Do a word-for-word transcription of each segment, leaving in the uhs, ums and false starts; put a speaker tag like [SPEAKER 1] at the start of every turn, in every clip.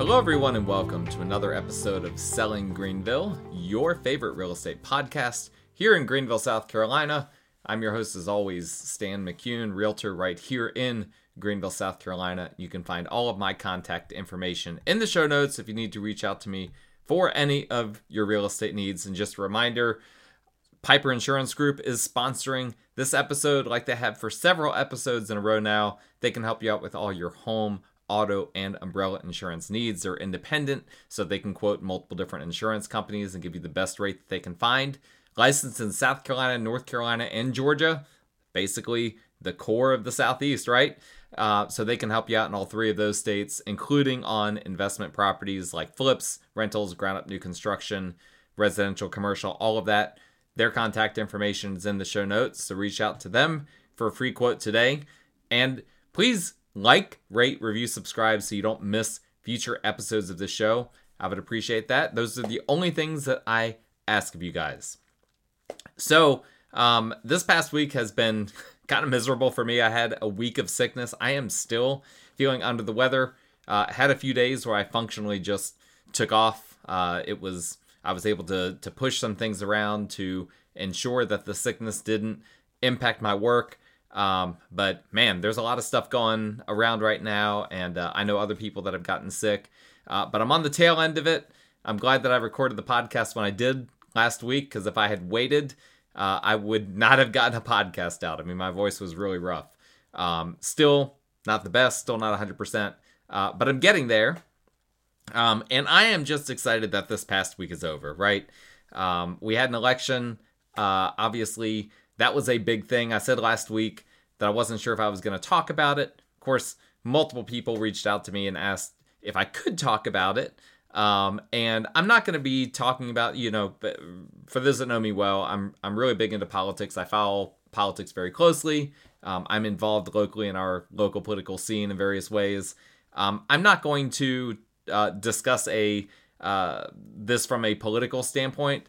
[SPEAKER 1] Hello, everyone, and welcome to another episode of Selling Greenville, your favorite real estate podcast here in Greenville, South Carolina. I'm your host, as always, Stan McCune, realtor right here in Greenville, South Carolina. You can find all of my contact information in the show notes if you need to reach out to me for any of your real estate needs. And just a reminder, Piper Insurance Group is sponsoring this episode like they have for several episodes in a row now. They can help you out with all your home, auto, and umbrella insurance needs. They're independent, so they can quote multiple different insurance companies and give you the best rate that they can find. Licensed in South Carolina, North Carolina, and Georgia, basically the core of the Southeast, right? Uh, so they can help you out in all three of those states, including on investment properties like flips, rentals, ground-up new construction, residential, commercial, all of that. Their contact information is in the show notes, so reach out to them for a free quote today. And please like, rate, review, subscribe so you don't miss future episodes of the show. I would appreciate that. Those are the only things that I ask of you guys. So, um, this past week has been kind of miserable for me. I had a week of sickness. I am still feeling under the weather. Uh, had a few days where I functionally just took off. Uh, it was I was able to to push some things around to ensure that the sickness didn't impact my work. Um, but man, there's a lot of stuff going around right now, and uh, I know other people that have gotten sick, uh, but I'm on the tail end of it. I'm glad that I recorded the podcast when I did last week, because if I had waited, uh, I would not have gotten a podcast out. I mean, my voice was really rough. Um, still not the best, still not one hundred percent, uh, but I'm getting there. Um, and I am just excited that this past week is over, right? Um, we had an election, uh, obviously. That was a big thing. I said last week that I wasn't sure if I was going to talk about it. Of course, multiple people reached out to me and asked if I could talk about it. Um, and I'm not going to be talking about, you know, for those that know me well, I'm I'm really big into politics. I follow politics very closely. Um, I'm involved locally in our local political scene in various ways. Um, I'm not going to uh, discuss a uh, this from a political standpoint.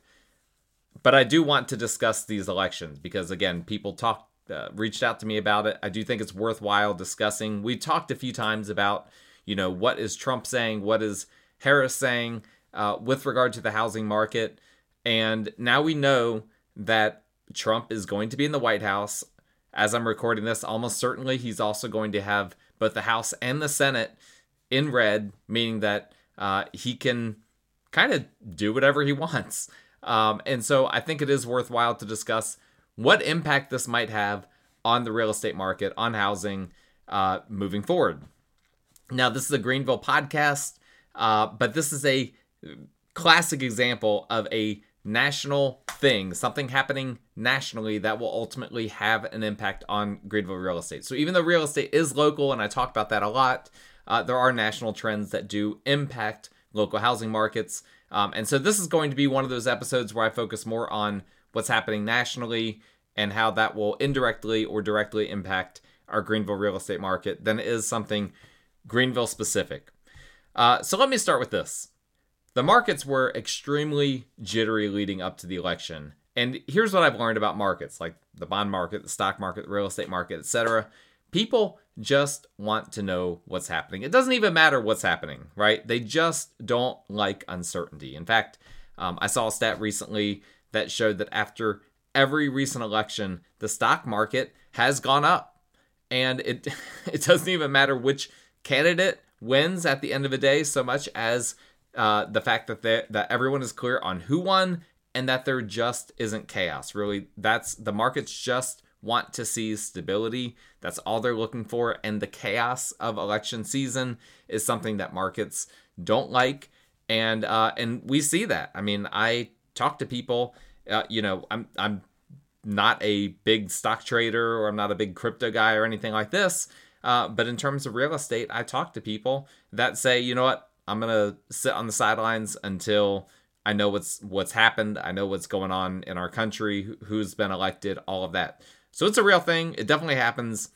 [SPEAKER 1] But I do want to discuss these elections because, again, people talked, uh, reached out to me about it. I do think it's worthwhile discussing. We talked a few times about, you know, what is Trump saying? What is Harris saying uh, with regard to the housing market? And now we know that Trump is going to be in the White House. As I'm recording this, almost certainly he's also going to have both the House and the Senate in red, meaning that uh, he can kind of do whatever he wants. Um, and so I think it is worthwhile to discuss what impact this might have on the real estate market, on housing, uh, moving forward. Now, this is a Greenville podcast, uh, but this is a classic example of a national thing, something happening nationally that will ultimately have an impact on Greenville real estate. So even though real estate is local, and I talk about that a lot, uh, there are national trends that do impact local housing markets. Um, and so this is going to be one of those episodes where I focus more on what's happening nationally and how that will indirectly or directly impact our Greenville real estate market than it is something Greenville specific. Uh, so let me start with this. The markets were extremely jittery leading up to the election. And here's what I've learned about markets, like the bond market, the stock market, the real estate market, et cetera. People just want to know what's happening. It doesn't even matter what's happening, right? They just don't like uncertainty. In fact, um, I saw a stat recently that showed that after every recent election, the stock market has gone up. And it it doesn't even matter which candidate wins at the end of the day, so much as uh, the fact that they, that everyone is clear on who won and that there just isn't chaos. Really, that's the markets just want to see stability. That's all they're looking for. And the chaos of election season is something that markets don't like. And uh, and we see that. I mean, I talk to people, uh, you know, I'm I'm not a big stock trader or I'm not a big crypto guy or anything like this. Uh, but in terms of real estate, I talk to people that say, you know what, I'm going to sit on the sidelines until I know what's what's happened. I know what's going on in our country, who's been elected, all of that. So it's a real thing. It definitely happens.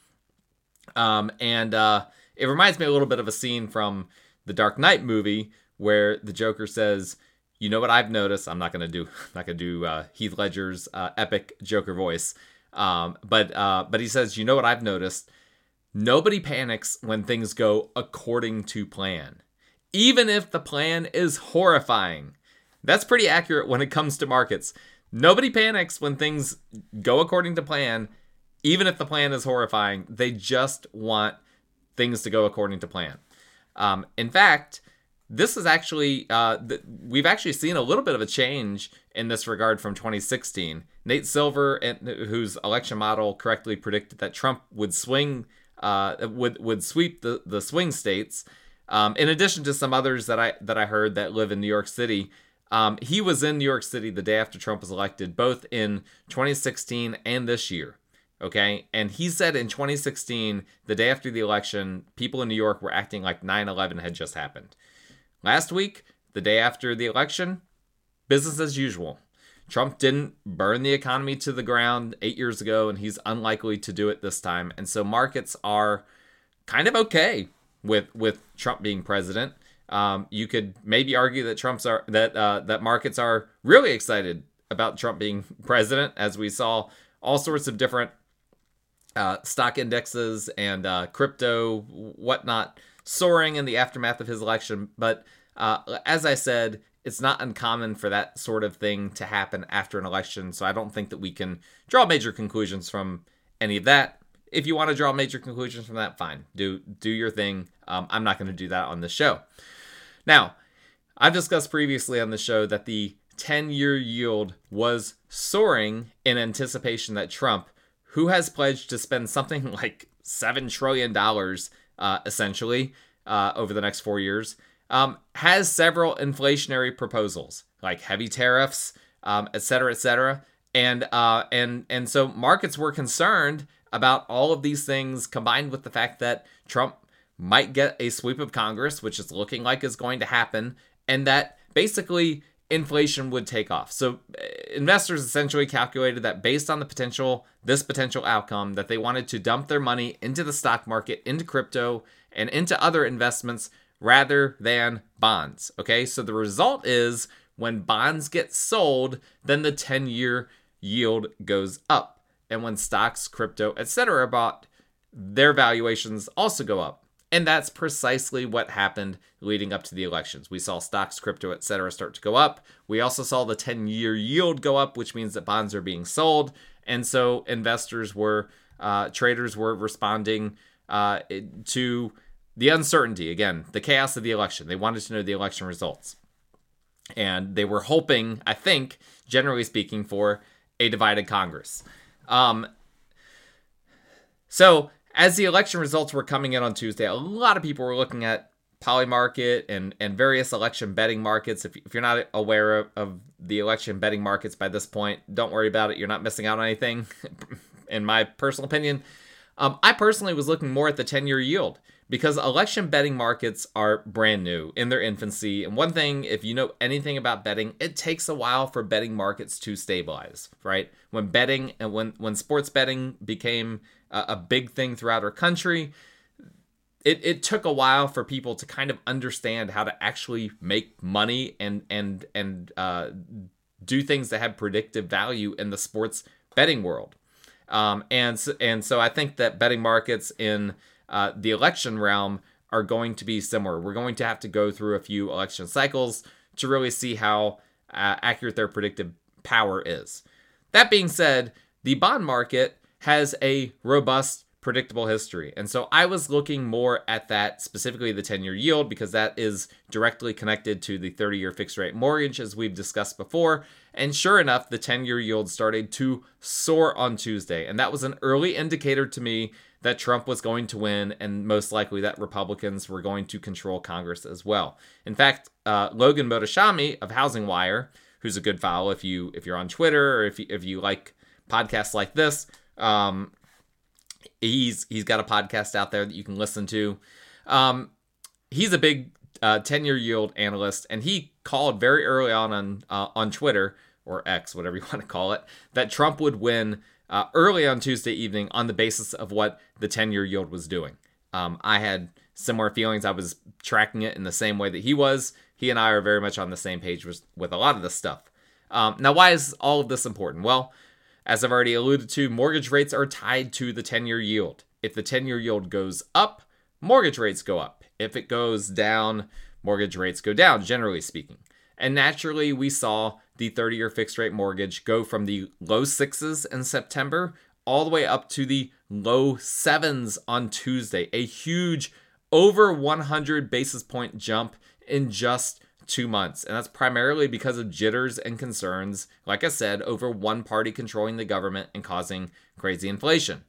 [SPEAKER 1] Um, and uh, it reminds me a little bit of a scene from the Dark Knight movie where the Joker says, you know what I've noticed? I'm not going to do, I'm not going to do uh, Heath Ledger's uh, epic Joker voice. Um, but uh, but he says, you know what I've noticed? Nobody panics when things go according to plan. even if the plan is horrifying. That's pretty accurate when it comes to markets. Nobody panics when things go according to plan, even if the plan is horrifying. They just want things to go according to plan. Um, in fact, this is actually, uh, th- we've actually seen a little bit of a change in this regard from twenty sixteen. Nate Silver, and, whose election model correctly predicted that Trump would swing, uh, would would sweep the, the swing states, um, in addition to some others that I that I heard that live in New York City. Um, he was in New York City the day after Trump was elected, both in twenty sixteen and this year. Okay. And he said in twenty sixteen, the day after the election, people in New York were acting like nine eleven had just happened. Last week, the day after the election, business as usual. Trump didn't burn the economy to the ground eight years ago, and he's unlikely to do it this time. And so markets are kind of okay with with Trump being president. Um, you could maybe argue that Trump's are that uh, that markets are really excited about Trump being president, as we saw all sorts of different uh, stock indexes and uh, crypto whatnot soaring in the aftermath of his election. But uh, as I said, it's not uncommon for that sort of thing to happen after an election. So I don't think that we can draw major conclusions from any of that. If you want to draw major conclusions from that, fine. Do do your thing. Um, I'm not going to do that on this show. Now, I've discussed previously on the show that the ten-year yield was soaring in anticipation that Trump, who has pledged to spend something like seven trillion dollars uh, essentially uh, over the next four years, um, has several inflationary proposals like heavy tariffs, um, et cetera, et cetera. And, uh, and, and so markets were concerned about all of these things combined with the fact that Trump might get a sweep of Congress, which is looking like is going to happen, and that basically inflation would take off. So investors essentially calculated that based on the potential, this potential outcome, that they wanted to dump their money into the stock market, into crypto, and into other investments rather than bonds. Okay, so the result is when bonds get sold, then the ten-year yield goes up. And when stocks, crypto, et cetera are bought, their valuations also go up. And that's precisely what happened leading up to the elections. We saw stocks, crypto, et cetera start to go up. We also saw the ten-year yield go up, which means that bonds are being sold. And so investors were, uh, traders were responding uh, to the uncertainty, again, the chaos of the election. They wanted to know the election results. And they were hoping, I think, generally speaking, for a divided Congress. Um, so as the election results were coming in on Tuesday, a lot of people were looking at Polymarket and, and various election betting markets. If, if you're not aware of, of the election betting markets by this point, don't worry about it. You're not missing out on anything, in my personal opinion. Um, I personally was looking more at the ten-year yield because election betting markets are brand new in their infancy. And one thing, if you know anything about betting, it takes a while for betting markets to stabilize, right? When betting and when, when sports betting became a, a big thing throughout our country, it, it took a while for people to kind of understand how to actually make money and, and, and uh, do things that had predictive value in the sports betting world. Um, and, so, and so I think that betting markets in uh, the election realm are going to be similar. We're going to have to go through a few election cycles to really see how uh, accurate their predictive power is. That being said, the bond market has a robust, predictable history. And so I was looking more at that, specifically the ten-year yield, because that is directly connected to the thirty-year fixed rate mortgage, as we've discussed before. And sure enough, the ten-year yield started to soar on Tuesday. And that was an early indicator to me that Trump was going to win, and most likely that Republicans were going to control Congress as well. In fact, uh, Logan Mohtashami of Housing Wire, who's a good follow if you if you're on Twitter or if you, if you like podcasts like this, um, he's he's got a podcast out there that you can listen to. Um, he's a big uh, ten-year yield analyst, and he called very early on on uh, on Twitter, or X, whatever you want to call it, that Trump would win uh, early on Tuesday evening on the basis of what the ten-year yield was doing. Um, I had similar feelings. I was tracking it in the same way that he was. He and I are very much on the same page with, with a lot of this stuff. Um, now, why is all of this important? Well, as I've already alluded to, mortgage rates are tied to the ten-year yield. If the ten-year yield goes up, mortgage rates go up. If it goes down, mortgage rates go down, generally speaking. And naturally, we saw the thirty-year fixed rate mortgage go from the low sixes in September all the way up to the low sevens on Tuesday. A huge over one hundred basis point jump in just two months. And that's primarily because of jitters and concerns, like I said, over one party controlling the government and causing crazy inflation.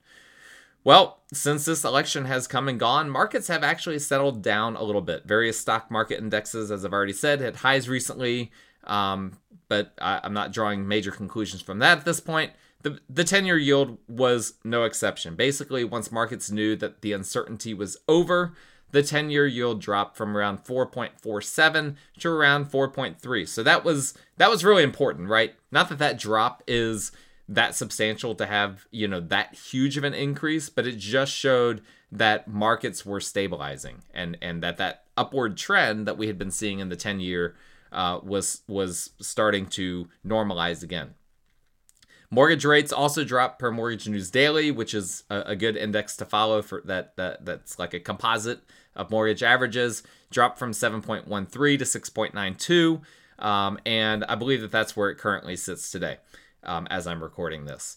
[SPEAKER 1] Well, since this election has come and gone, markets have actually settled down a little bit. Various stock market indexes, as I've already said, hit highs recently, um, but I, I'm not drawing major conclusions from that at this point. The, the ten-year yield was no exception. Basically, once markets knew that the uncertainty was over, the ten-year yield dropped from around four point four seven to around four point three. So that was that was really important, right? Not that that drop is that substantial to have, you know, that huge of an increase, but it just showed that markets were stabilizing and and that that upward trend that we had been seeing in the ten-year uh, was was starting to normalize again. Mortgage rates also dropped per Mortgage News Daily, which is a, a good index to follow for that that that's like a composite of mortgage averages. Dropped from seven point one three to six point nine two, um, and I believe that that's where it currently sits today. Um, as I'm recording this.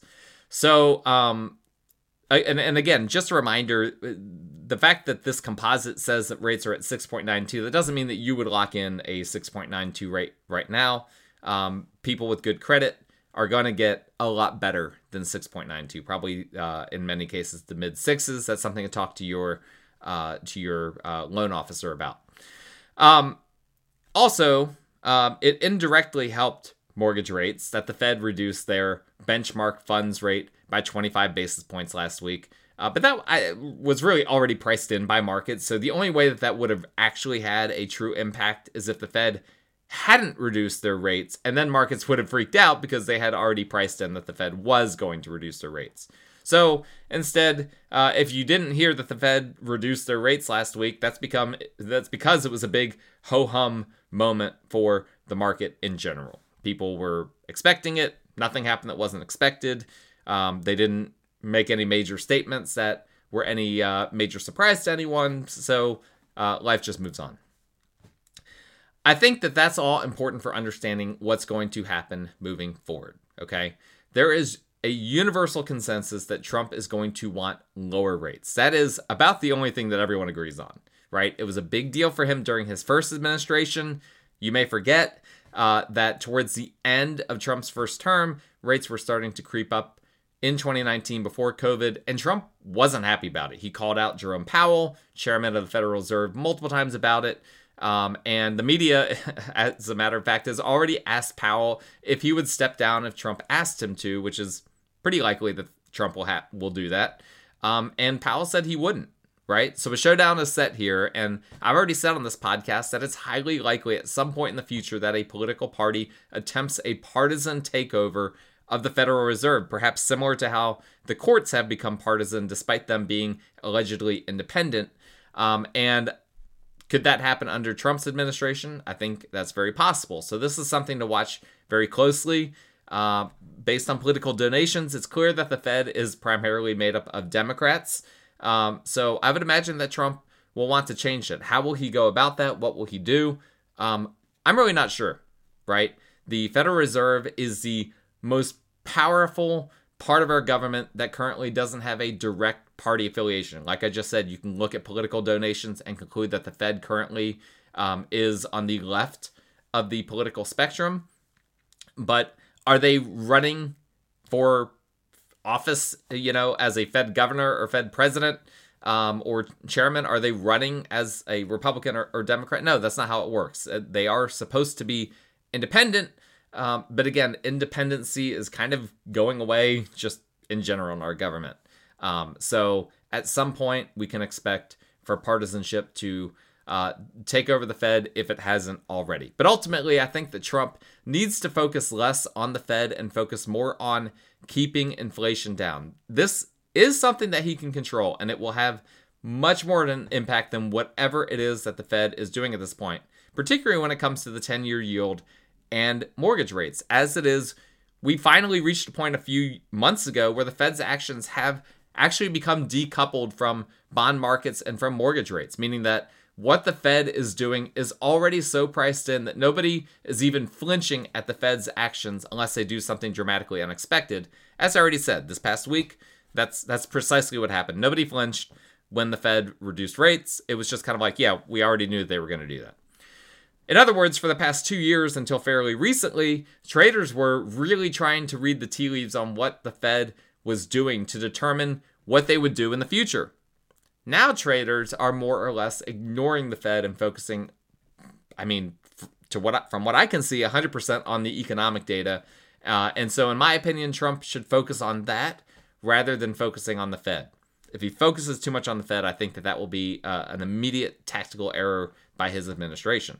[SPEAKER 1] So, um, and, and again, just a reminder, the fact that this composite says that rates are at six point nine two, that doesn't mean that you would lock in a six point nine two rate right now. Um, people with good credit are going to get a lot better than six point nine two, probably uh, in many cases the mid sixes. That's something to talk to your uh, to your uh, loan officer about. Um, also, um, it indirectly helped mortgage rates that the Fed reduced their benchmark funds rate by twenty-five basis points last week. Uh, but that I, was really already priced in by markets. So the only way that that would have actually had a true impact is if the Fed hadn't reduced their rates, and then markets would have freaked out because they had already priced in that the Fed was going to reduce their rates. So instead, uh, if you didn't hear that the Fed reduced their rates last week, that's become that's because it was a big ho-hum moment for the market in general. People were expecting it. Nothing happened that wasn't expected. Um, they didn't make any major statements that were any uh, major surprise to anyone. So uh, life just moves on. I think that that's all important for understanding what's going to happen moving forward. Okay, there is a universal consensus that Trump is going to want lower rates. That is about the only thing that everyone agrees on, right? It was a big deal for him during his first administration. You may forget Uh, that towards the end of Trump's first term, rates were starting to creep up in twenty nineteen before COVID, and Trump wasn't happy about it. He called out Jerome Powell, chairman of the Federal Reserve, multiple times about it. Um, and the media, as a matter of fact, has already asked Powell if he would step down if Trump asked him to, which is pretty likely that Trump will ha- will do that. Um, and Powell said he wouldn't. Right? So a showdown is set here, and I've already said on this podcast that it's highly likely at some point in the future that a political party attempts a partisan takeover of the Federal Reserve, perhaps similar to how the courts have become partisan despite them being allegedly independent. Um, and could that happen under Trump's administration? I think that's very possible. So this is something to watch very closely. Uh, based on political donations, it's clear that the Fed is primarily made up of Democrats. Um, so I would imagine that Trump will want to change it. How will he go about that? What will he do? Um, I'm really not sure, right? The Federal Reserve is the most powerful part of our government that currently doesn't have a direct party affiliation. Like I just said, you can look at political donations and conclude that the Fed currently um, is on the left of the political spectrum. But are they running for office, you know, as a Fed governor or Fed president um, or chairman? Are they running as a Republican or, or Democrat? No, that's not how it works. They are supposed to be independent. Um, but again, independency is kind of going away just in general in our government. Um, so at some point, we can expect for partisanship to uh, take over the Fed if it hasn't already. But ultimately, I think that Trump needs to focus less on the Fed and focus more on keeping inflation down. This is something that he can control, and it will have much more of an impact than whatever it is that the Fed is doing at this point, particularly when it comes to the ten-year yield and mortgage rates. As it is, we finally reached a point a few months ago where the Fed's actions have actually become decoupled from bond markets and from mortgage rates, meaning that what the Fed is doing is already so priced in that nobody is even flinching at the Fed's actions unless they do something dramatically unexpected. As I already said, this past week, that's that's precisely what happened. Nobody flinched when the Fed reduced rates. It was just kind of like, yeah, we already knew they were going to do that. In other words, for the past two years until fairly recently, traders were really trying to read the tea leaves on what the Fed was doing to determine what they would do in the future. Now traders are more or less ignoring the Fed and focusing, I mean, to what I, from what I can see, one hundred percent on the economic data. Uh, and so in my opinion, Trump should focus on that rather than focusing on the Fed. If he focuses too much on the Fed, I think that that will be uh, an immediate tactical error by his administration.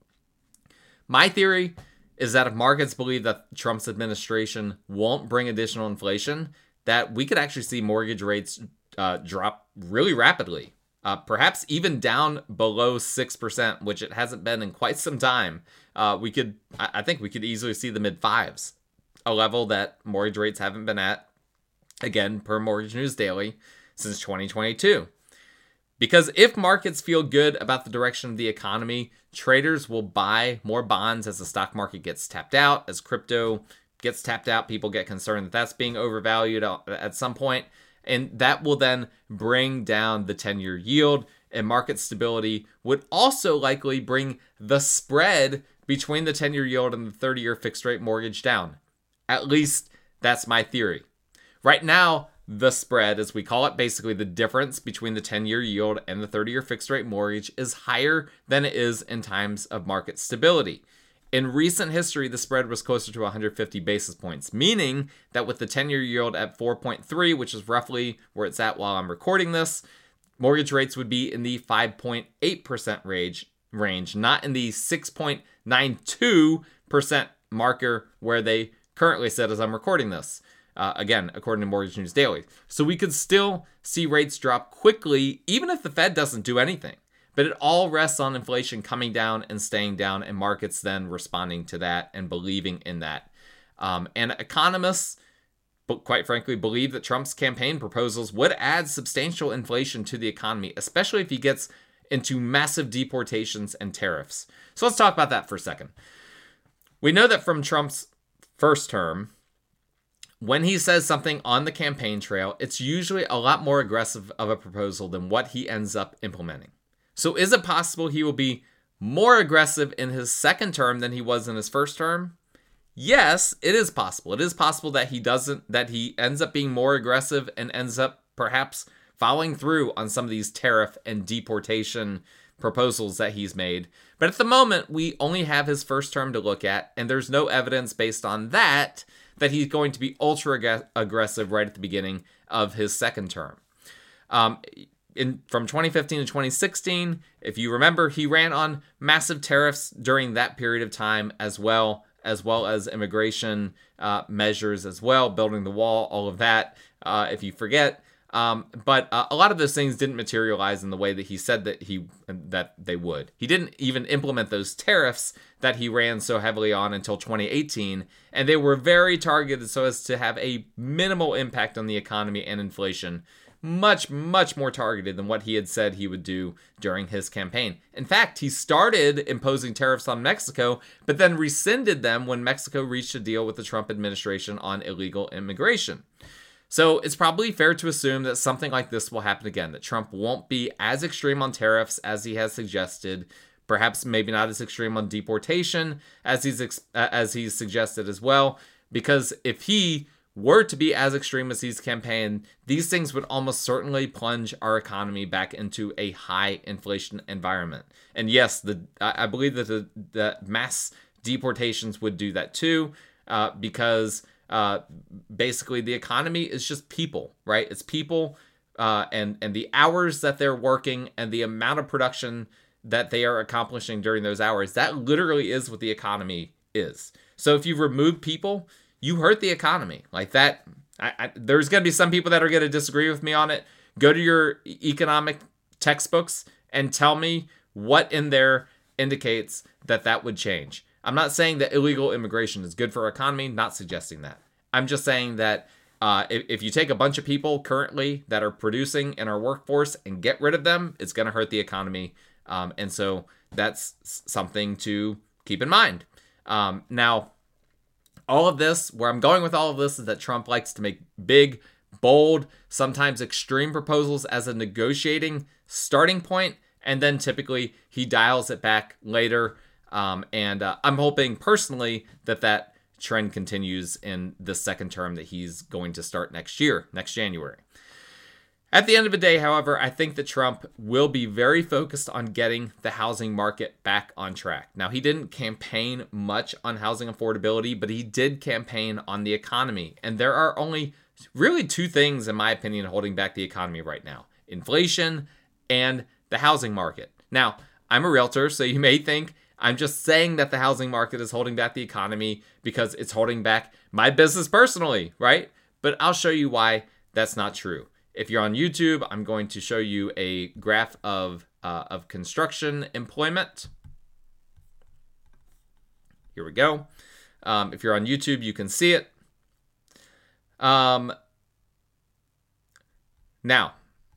[SPEAKER 1] My theory is that if markets believe that Trump's administration won't bring additional inflation, that we could actually see mortgage rates uh, drop really rapidly, uh, perhaps even down below six percent, which it hasn't been in quite some time. Uh, we could, I think we could easily see the mid fives, a level that mortgage rates haven't been at, again, per Mortgage News Daily, since twenty twenty-two. Because if markets feel good about the direction of the economy, traders will buy more bonds as the stock market gets tapped out, as crypto gets tapped out. People get concerned that that's being overvalued at some point, and that will then bring down the ten-year yield, and market stability would also likely bring the spread between the ten-year yield and the thirty-year fixed-rate mortgage down. At least that's my theory. Right now, the spread, as we call it, basically the difference between the ten-year yield and the thirty-year fixed-rate mortgage, is higher than it is in times of market stability. In recent history, the spread was closer to one hundred fifty basis points, meaning that with the ten-year yield at four point three, which is roughly where it's at while I'm recording this, mortgage rates would be in the five point eight percent range, range, not in the six point nine two percent marker where they currently sit as I'm recording this. Uh, again, according to Mortgage News Daily. So we could still see rates drop quickly, even if the Fed doesn't do anything. But it all rests on inflation coming down and staying down, and markets then responding to that and believing in that. Um, and economists, but quite frankly, believe that Trump's campaign proposals would add substantial inflation to the economy, especially if he gets into massive deportations and tariffs. So let's talk about that for a second. We know that from Trump's first term, when he says something on the campaign trail, it's usually a lot more aggressive of a proposal than what he ends up implementing. So is it possible he will be more aggressive in his second term than he was in his first term? Yes, it is possible. It is possible that he doesn't, that he ends up being more aggressive and ends up perhaps following through on some of these tariff and deportation proposals that he's made. But at the moment, we only have his first term to look at, and there's no evidence based on that that he's going to be ultra ag- aggressive right at the beginning of his second term. Um, in from twenty fifteen to twenty sixteen, if you remember, he ran on massive tariffs during that period of time as well, as well as immigration uh, measures as well, building the wall, all of that, uh, if you forget. Um, but uh, a lot of those things didn't materialize in the way that he said that he that they would. He didn't even implement those tariffs that he ran so heavily on until twenty eighteen, and they were very targeted so as to have a minimal impact on the economy and inflation. Much, much more targeted than what he had said he would do during his campaign. In fact, he started imposing tariffs on Mexico, but then rescinded them when Mexico reached a deal with the Trump administration on illegal immigration. So it's probably fair to assume that something like this will happen again, that Trump won't be as extreme on tariffs as he has suggested, perhaps maybe not as extreme on deportation as he's ex- as he's suggested as well, because if he were to be as extreme as he's campaigned, these things would almost certainly plunge our economy back into a high inflation environment. And yes, the I believe that the, the mass deportations would do that too, uh, because uh, basically the economy is just people, right? It's people uh, and, and the hours that they're working and the amount of production that they are accomplishing during those hours. That literally is what the economy is. So if you remove people, you hurt the economy like that. I, I, there's going to be some people that are going to disagree with me on it. Go to your economic textbooks and tell me what in there indicates that that would change. I'm not saying that illegal immigration is good for our economy, not suggesting that. I'm just saying that uh, if, if you take a bunch of people currently that are producing in our workforce and get rid of them, it's going to hurt the economy Um, and so that's something to keep in mind. Um, now, all of this, where I'm going with all of this is that Trump likes to make big, bold, sometimes extreme proposals as a negotiating starting point, and then typically he dials it back later. Um, and uh, I'm hoping personally that that trend continues in the second term that he's going to start next year, next January. At the end of the day, however, I think that Trump will be very focused on getting the housing market back on track. Now, he didn't campaign much on housing affordability, but he did campaign on the economy. And there are only really two things, in my opinion, holding back the economy right now: inflation and the housing market. Now, I'm a realtor, so you may think I'm just saying that the housing market is holding back the economy because it's holding back my business personally, right? But I'll show you why that's not true. If you're on YouTube, I'm going to show you a graph of uh, of construction employment. Here we go. Um, if you're on YouTube, you can see it. Um, now,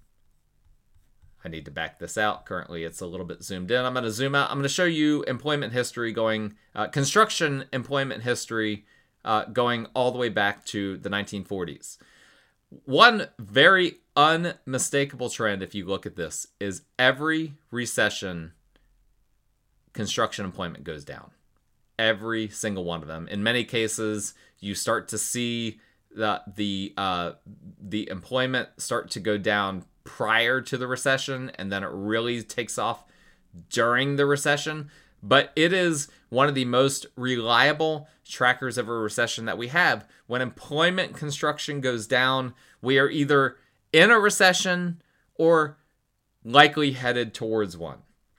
[SPEAKER 1] I need to back this out. Currently, it's a little bit zoomed in. I'm going to zoom out. I'm going to show you employment history going, uh, construction employment history uh, going all the way back to the nineteen forties. One very unmistakable trend, if you look at this, is every recession, construction employment goes down. Every single one of them. In many cases, you start to see the the uh, the employment start to go down prior to the recession, and then it really takes off during the recession. But it is one of the most reliable trackers of a recession that we have. When employment construction goes down, we are either in a recession or likely headed towards one.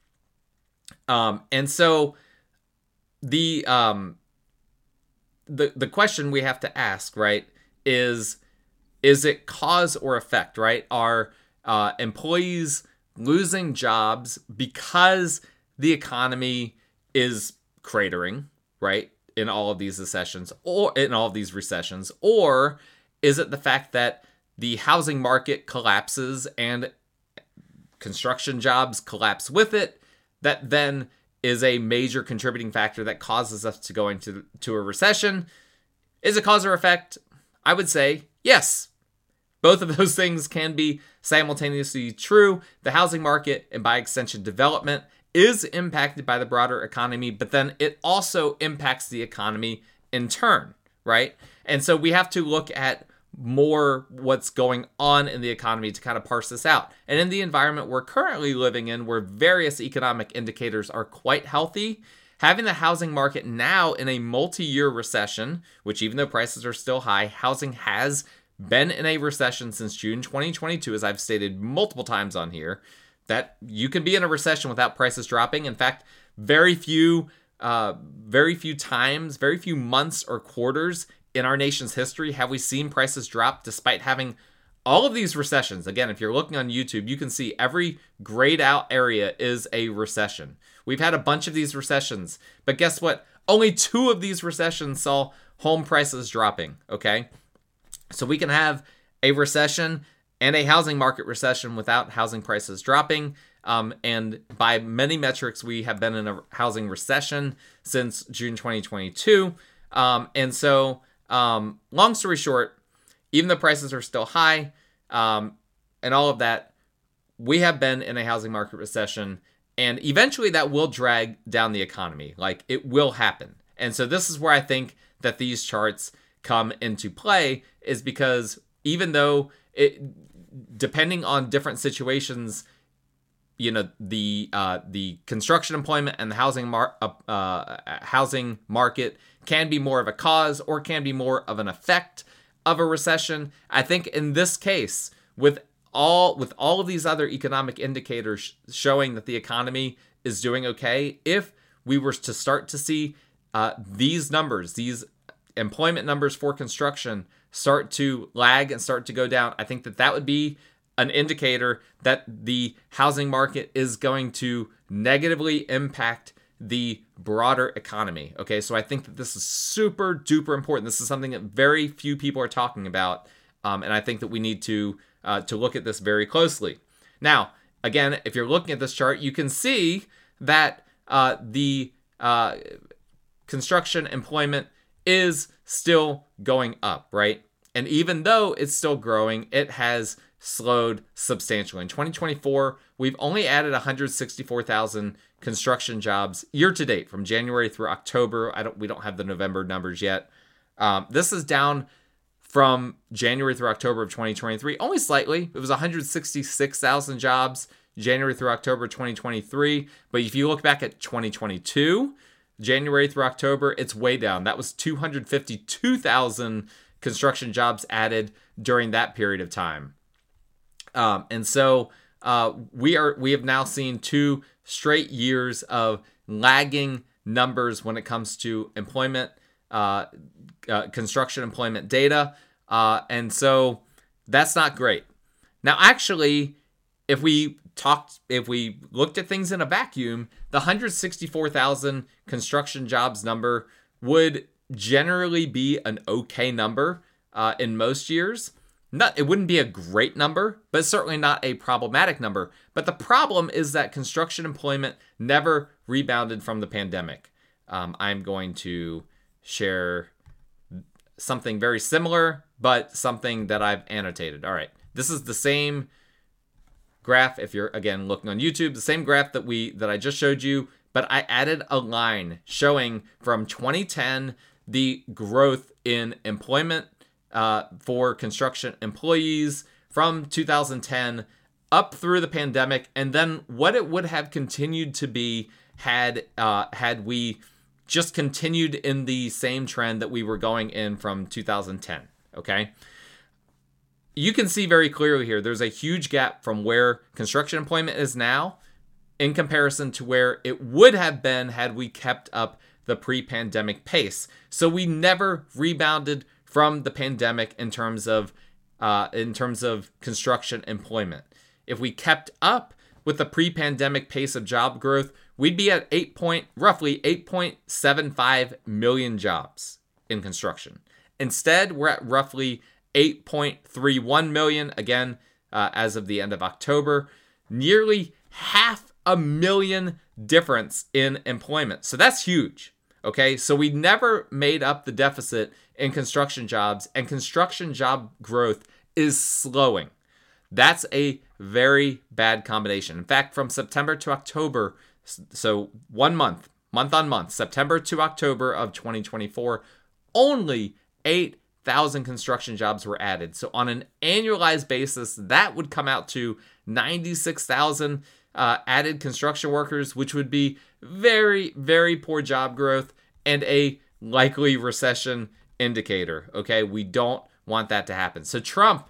[SPEAKER 1] Um, and so the um, the the question we have to ask, right, is is it cause or effect, right? Are uh, employees losing jobs because the economy is cratering, right, in all of these recessions, or in all of these recessions, or is it the fact that the housing market collapses and construction jobs collapse with it, that then is a major contributing factor that causes us to go into to a recession? Is it cause or effect? I would say yes. Both of those things can be simultaneously true. The housing market, and by extension development, is impacted by the broader economy, but then it also impacts the economy in turn, right? And so we have to look at more what's going on in the economy to kind of parse this out. And in the environment we're currently living in, where various economic indicators are quite healthy, having the housing market now in a multi-year recession, which even though prices are still high, housing has been in a recession since June twenty twenty-two, as I've stated multiple times on here, that you can be in a recession without prices dropping. In fact, very few, uh, very few times, very few months or quarters in our nation's history have we seen prices drop despite having all of these recessions. Again, if you're looking on YouTube, you can see every grayed out area is a recession. We've had a bunch of these recessions, but guess what? Only two of these recessions saw home prices dropping, okay? So we can have a recession and a housing market recession without housing prices dropping. Um, and by many metrics, we have been in a housing recession since June twenty twenty-two. Um, and so, um, long story short, even though prices are still high um, and all of that, we have been in a housing market recession. And eventually that will drag down the economy. Like, it will happen. And so this is where I think that these charts come into play, is because even though it, depending on different situations, you know, the uh, the construction employment and the housing mar- uh, uh, housing market can be more of a cause or can be more of an effect of a recession. I think in this case, with all with all of these other economic indicators showing that the economy is doing okay, if we were to start to see uh, these numbers, these employment numbers for construction start to lag and start to go down, I think that that would be an indicator that the housing market is going to negatively impact the broader economy. Okay, so I think that this is super duper important. This is something that very few people are talking about, um, and I think that we need to uh, to look at this very closely. Now, again, if you're looking at this chart, you can see that uh, the uh, construction employment is still going up, right? And even though it's still growing, it has slowed substantially. In twenty twenty-four, we've only added one hundred sixty-four thousand construction jobs year to date from January through October. I don't, we don't have the November numbers yet. Um, this is down from January through October of twenty twenty-three, only slightly. It was one hundred sixty-six thousand jobs January through October twenty twenty-three. But if you look back at twenty twenty-two, January through October, it's way down. That was two hundred fifty-two thousand construction jobs added during that period of time. Um, and so uh, we are we have now seen two straight years of lagging numbers when it comes to employment, uh, uh, construction employment data. Uh, and so that's not great. Now, actually, if we talked, if we looked at things in a vacuum, the one hundred sixty-four thousand construction jobs number would generally be an okay number uh, in most years. Not, it wouldn't be a great number, but certainly not a problematic number. But the problem is that construction employment never rebounded from the pandemic. Um, I'm going to share something very similar, but something that I've annotated. All right, this is the same graph. If you're again looking on YouTube, the same graph that we that I just showed you, but I added a line showing from twenty ten the growth in employment Uh, for construction employees from two thousand ten up through the pandemic, and then what it would have continued to be had uh, had we just continued in the same trend that we were going in from two thousand ten. Okay, you can see very clearly here there's a huge gap from where construction employment is now in comparison to where it would have been had we kept up the pre-pandemic pace. So we never rebounded from the pandemic in terms of uh, in terms of construction employment. If we kept up with the pre-pandemic pace of job growth, we'd be at eight point roughly eight point seven five million jobs in construction. Instead, we're at roughly eight point three one million again uh, as of the end of October, nearly half a million difference in employment. So that's huge. Okay, so we never made up the deficit in construction jobs, and construction job growth is slowing. That's a very bad combination. In fact, from September to October, so one month, month on month, September to October of twenty twenty-four, only eight thousand construction jobs were added. So on an annualized basis, that would come out to ninety-six thousand uh, added construction workers, which would be very, very poor job growth and a likely recession indicator. Okay, we don't want that to happen. So Trump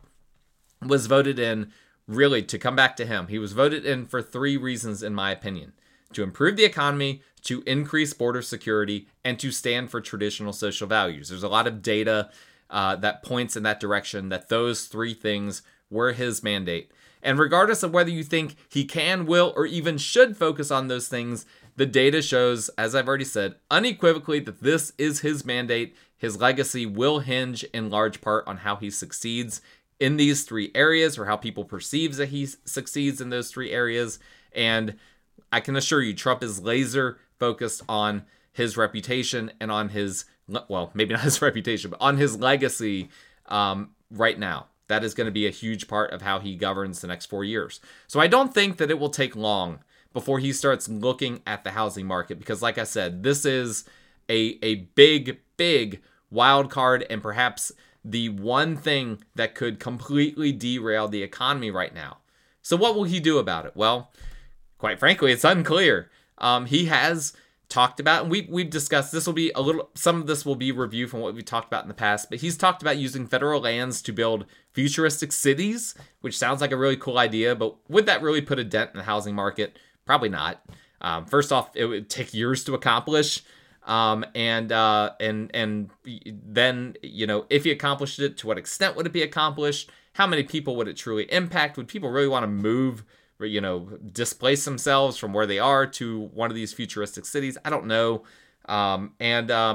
[SPEAKER 1] was voted in, really, to come back to him, he was voted in for three reasons, in my opinion: to improve the economy, to increase border security, and to stand for traditional social values. There's a lot of data uh, that points in that direction, that those three things were his mandate. And regardless of whether you think he can, will, or even should focus on those things, the data shows, as I've already said, unequivocally that this is his mandate. His legacy will hinge in large part on how he succeeds in these three areas, or how people perceive that he succeeds in those three areas. And I can assure you, Trump is laser focused on his reputation and on his, well, maybe not his reputation, but on his legacy um, right now. That is going to be a huge part of how he governs the next four years. So I don't think that it will take long before he starts looking at the housing market, because like I said, this is a, a big, big wild card, and perhaps the one thing that could completely derail the economy right now. So what will he do about it? Well, quite frankly, it's unclear. Um, he has talked about, and we, we've discussed, this will be a little, some of this will be review from what we've talked about in the past, but he's talked about using federal lands to build futuristic cities, which sounds like a really cool idea, but would that really put a dent in the housing market? Probably not. Um, first off, it would take years to accomplish. Um, and, uh, and, and then, you know, if he accomplished it, to what extent would it be accomplished? How many people would it truly impact? Would people really want to move, or, you know, displace themselves from where they are to one of these futuristic cities? I don't know. Um, and, um,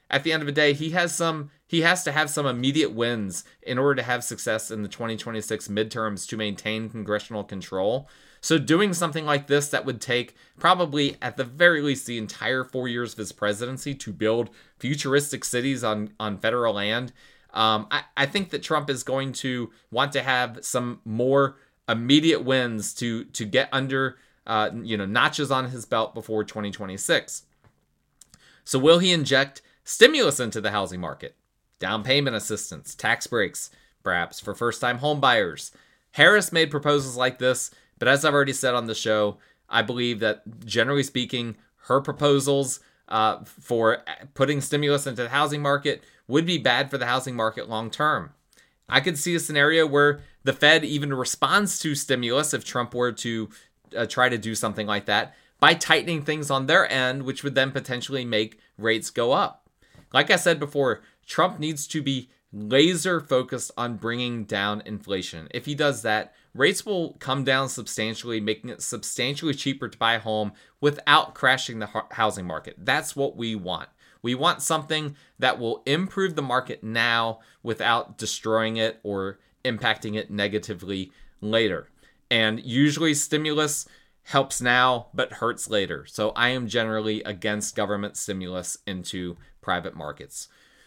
[SPEAKER 1] at the end of the day, he has some he has to have some immediate wins in order to have success in the twenty twenty-six midterms to maintain congressional control. So doing something like this that would take probably at the very least the entire four years of his presidency to build futuristic cities on, on federal land, um, I, I think that Trump is going to want to have some more immediate wins to to get under uh, you know notches on his belt before twenty twenty-six. So will he inject stimulus into the housing market? Down payment assistance, tax breaks, perhaps for first-time home buyers. Harris made proposals like this, but as I've already said on the show, I believe that generally speaking, her proposals uh, for putting stimulus into the housing market would be bad for the housing market long term. I could see a scenario where the Fed even responds to stimulus if Trump were to uh, try to do something like that by tightening things on their end, which would then potentially make rates go up. Like I said before, Trump needs to be laser focused on bringing down inflation. If he does that, rates will come down substantially, making it substantially cheaper to buy a home without crashing the housing market. That's what we want. We want something that will improve the market now without destroying it or impacting it negatively later. And usually stimulus helps now but hurts later. So I am generally against government stimulus into private markets.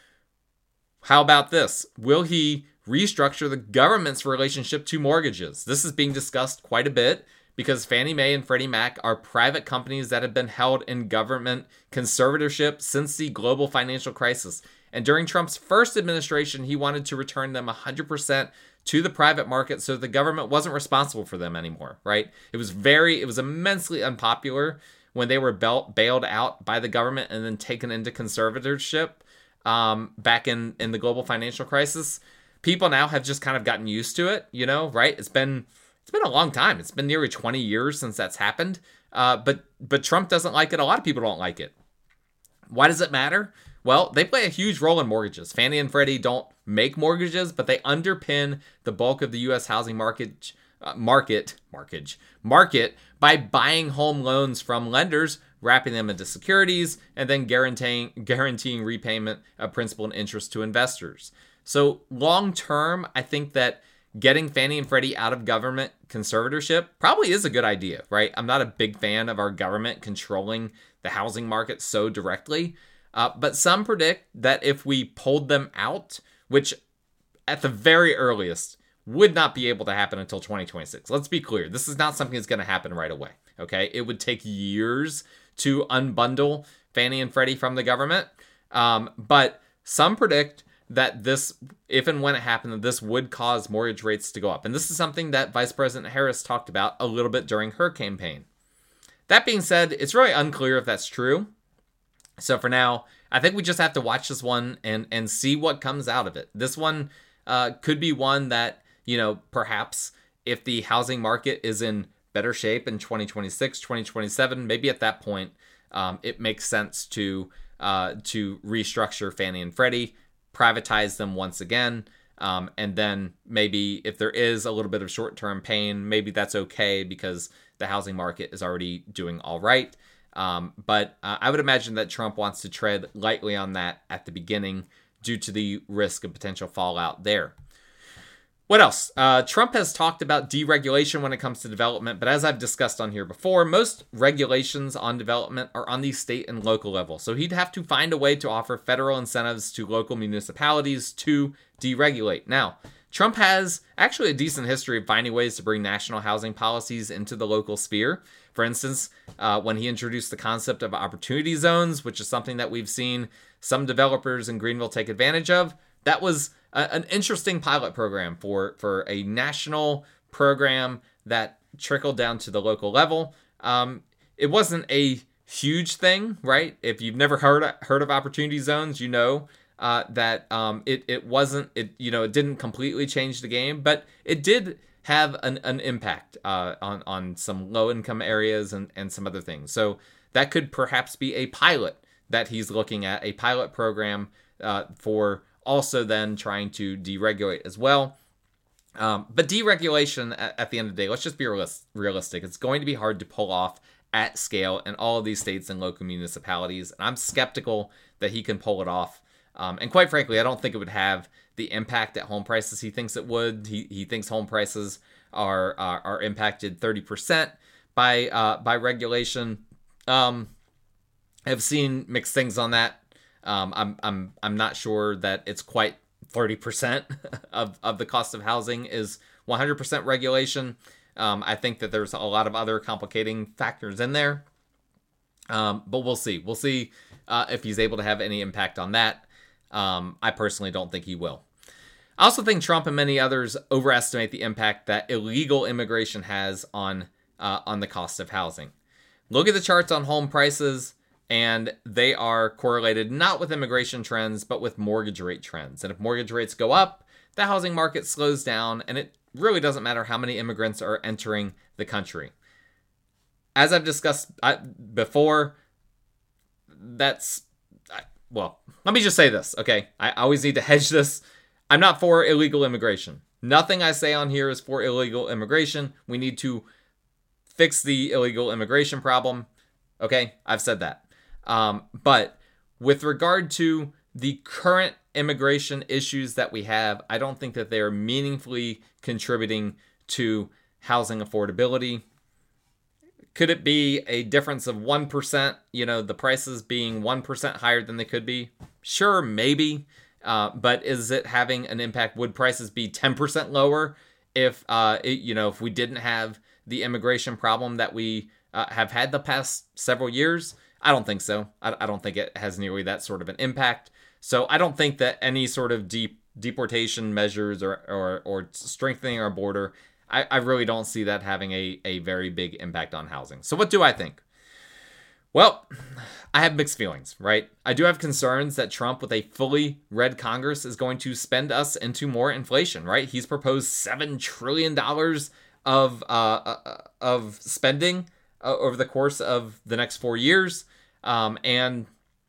[SPEAKER 1] How about this? Will he restructure the government's relationship to mortgages? This is being discussed quite a bit because Fannie Mae and Freddie Mac are private companies that have been held in government conservatorship since the global financial crisis. And during Trump's first administration, he wanted to return them one hundred percent to the private market so the government wasn't responsible for them anymore, right? It was very, it was immensely unpopular when they were bail- bailed out by the government and then taken into conservatorship um, back in, in the global financial crisis. People now have just kind of gotten used to it, you know, right? It's been it's been a long time. It's been nearly twenty years since that's happened. Uh, but but Trump doesn't like it. A lot of people don't like it. Why does it matter? Well, they play a huge role in mortgages. Fannie and Freddie don't make mortgages, but they underpin the bulk of the U S housing market uh, market market market by buying home loans from lenders, wrapping them into securities, and then guaranteeing guaranteeing repayment of principal and interest to investors. So long term, I think that getting Fannie and Freddie out of government conservatorship probably is a good idea, right? I'm not a big fan of our government controlling the housing market so directly. Uh, but some predict that if we pulled them out, which at the very earliest would not be able to happen until twenty twenty-six. Let's be clear. This is not something that's going to happen right away, okay? It would take years to unbundle Fannie and Freddie from the government. Um, but some predict that this, if and when it happened, that this would cause mortgage rates to go up. And this is something that Vice President Harris talked about a little bit during her campaign. That being said, it's really unclear if that's true. So for now, I think we just have to watch this one and, and see what comes out of it. This one uh, could be one that, you know, perhaps if the housing market is in better shape in twenty twenty-six, twenty twenty-seven, maybe at that point, um, it makes sense to uh, to restructure Fannie and Freddie, privatize them once again, um, and then maybe if there is a little bit of short-term pain, maybe that's okay because the housing market is already doing all right. Um, but uh, I would imagine that Trump wants to tread lightly on that at the beginning due to the risk of potential fallout there. What else? Uh, Trump has talked about deregulation when it comes to development, but as I've discussed on here before, most regulations on development are on the state and local level. So he'd have to find a way to offer federal incentives to local municipalities to deregulate. Now, Trump has actually a decent history of finding ways to bring national housing policies into the local sphere. For instance, uh, when he introduced the concept of opportunity zones, which is something that we've seen some developers in Greenville take advantage of, that was a, an interesting pilot program for, for a national program that trickled down to the local level. Um, it wasn't a huge thing, right? If you've never heard heard of opportunity zones, you know uh, that um, it it wasn't it you know it didn't completely change the game, but it did have an, an impact uh, on on some low income areas and and some other things. So that could perhaps be a pilot that he's looking at, a pilot program uh, for also then trying to deregulate as well. Um, but deregulation at, at the end of the day, let's just be realis- realistic. It's going to be hard to pull off at scale in all of these states and local municipalities. And I'm skeptical that he can pull it off. Um, and quite frankly, I don't think it would have the impact at home prices he thinks it would. He he thinks home prices are are, are impacted thirty percent by uh, by regulation. Um, I've seen mixed things on that. Um, I'm I'm I'm not sure that it's quite thirty percent of of the cost of housing is one hundred percent regulation. Um, I think that there's a lot of other complicating factors in there. Um, but we'll see. We'll see uh, if he's able to have any impact on that. Um, I personally don't think he will. I also think Trump and many others overestimate the impact that illegal immigration has on uh, on the cost of housing. Look at the charts on home prices, and they are correlated not with immigration trends, but with mortgage rate trends. And if mortgage rates go up, the housing market slows down, and it really doesn't matter how many immigrants are entering the country. As I've discussed before, that's, well, let me just say this, okay? I always need to hedge this. I'm not for illegal immigration. Nothing I say on here is for illegal immigration. We need to fix the illegal immigration problem. Okay, I've said that. Um, but with regard to the current immigration issues that we have, I don't think that they are meaningfully contributing to housing affordability. Could it be a difference of one percent, you know, the prices being one percent higher than they could be? Sure, maybe. Uh, but is it having an impact? Would prices be ten percent lower if, uh, it, you know, if we didn't have the immigration problem that we uh, have had the past several years? I don't think so. I, I don't think it has nearly that sort of an impact. So I don't think that any sort of deep deportation measures or, or, or strengthening our border, I, I really don't see that having a, a very big impact on housing. So what do I think? Well, I have mixed feelings, right? I do have concerns that Trump, with a fully red Congress, is going to spend us into more inflation, right? He's proposed seven trillion dollars of uh, of spending uh, over the course of the next four years, um, and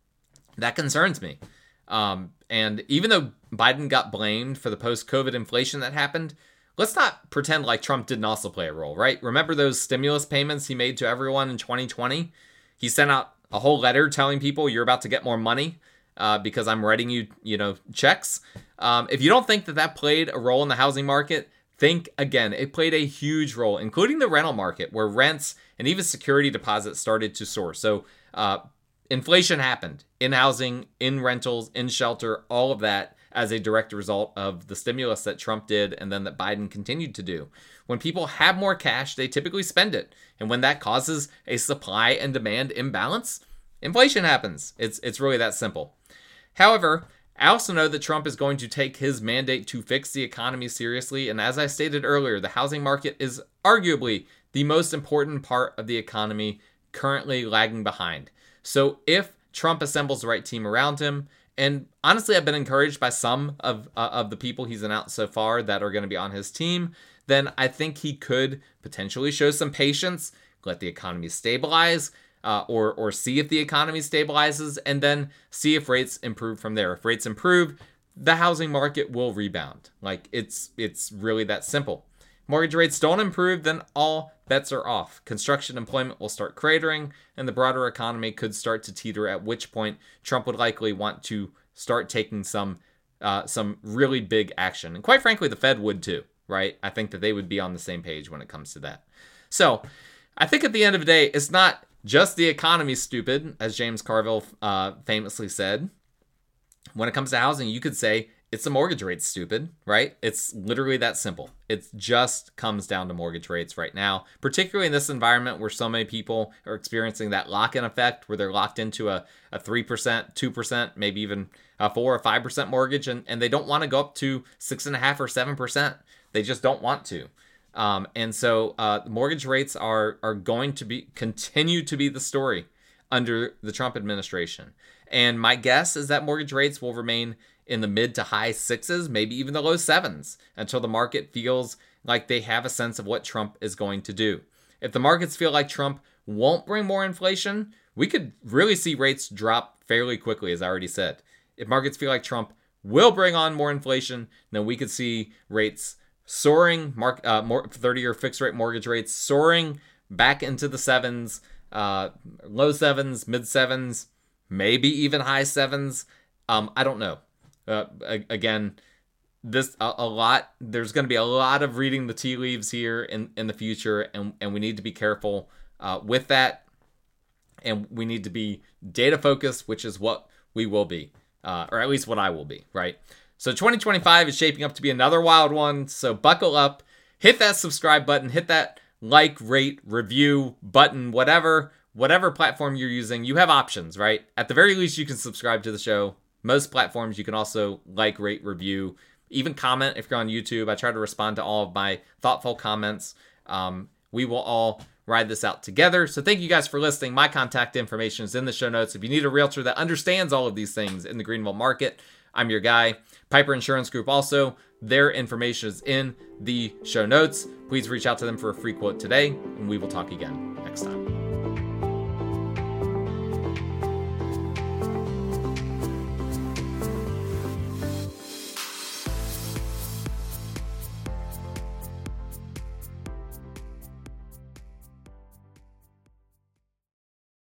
[SPEAKER 1] that concerns me. Um, and even though Biden got blamed for the post-COVID inflation that happened, let's not pretend like Trump didn't also play a role, right? Remember those stimulus payments he made to everyone in twenty twenty? He sent out a whole letter telling people you're about to get more money uh, because I'm writing you, you know, checks. Um, if you don't think that that played a role in the housing market, think again. It played a huge role, including the rental market, where rents and even security deposits started to soar. So uh, inflation happened in housing, in rentals, in shelter, all of that as a direct result of the stimulus that Trump did and then that Biden continued to do. When people have more cash, they typically spend it. And when that causes a supply and demand imbalance, inflation happens. It's it's really that simple. However, I also know that Trump is going to take his mandate to fix the economy seriously. And as I stated earlier, the housing market is arguably the most important part of the economy currently lagging behind. So if Trump assembles the right team around him, and honestly, I've been encouraged by some of uh, of the people he's announced so far that are going to be on his team, then I think he could potentially show some patience, let the economy stabilize, uh, or or see if the economy stabilizes, and then see if rates improve from there. If rates improve, the housing market will rebound. Like, it's it's really that simple. Mortgage rates don't improve, then all bets are off. Construction employment will start cratering, and the broader economy could start to teeter, at which point Trump would likely want to start taking some uh, some really big action. And quite frankly, the Fed would too, right? I think that they would be on the same page when it comes to that. So I think at the end of the day, it's not just the economy stupid, as James Carville uh, famously said. When it comes to housing, you could say it's the mortgage rates stupid, right? It's literally that simple. It just comes down to mortgage rates right now, particularly in this environment where so many people are experiencing that lock-in effect, where they're locked into a, a three percent, two percent, maybe even a four or five percent mortgage, and, and they don't want to go up to six point five or seven percent. They just don't want to. Um, and so uh, mortgage rates are are going to be continue to be the story under the Trump administration. And my guess is that mortgage rates will remain in the mid to high sixes, maybe even the low sevens, until the market feels like they have a sense of what Trump is going to do. If the markets feel like Trump won't bring more inflation, we could really see rates drop fairly quickly, as I already said. If markets feel like Trump will bring on more inflation, then we could see rates soaring, mark, uh, more thirty-year fixed rate mortgage rates soaring back into the sevens, uh, low sevens, mid sevens, maybe even high sevens. Um, I don't know. Uh, again, this a, a lot. There's going to be a lot of reading the tea leaves here in, in the future, and, and we need to be careful uh, with that. And we need to be data focused, which is what we will be, uh, or at least what I will be, right? So twenty twenty-five is shaping up to be another wild one. So buckle up, hit that subscribe button, hit that like, rate, review button, whatever, whatever platform you're using. You have options, right? At the very least, you can subscribe to the show. Most platforms, you can also like, rate, review, even comment if you're on YouTube. I try to respond to all of my thoughtful comments. Um, we will all ride this out together. So thank you guys for listening. My contact information is in the show notes. If you need a realtor that understands all of these things in the Greenville market, I'm your guy. Piper Insurance Group also, their information is in the show notes. Please reach out to them for a free quote today, and we will talk again next time.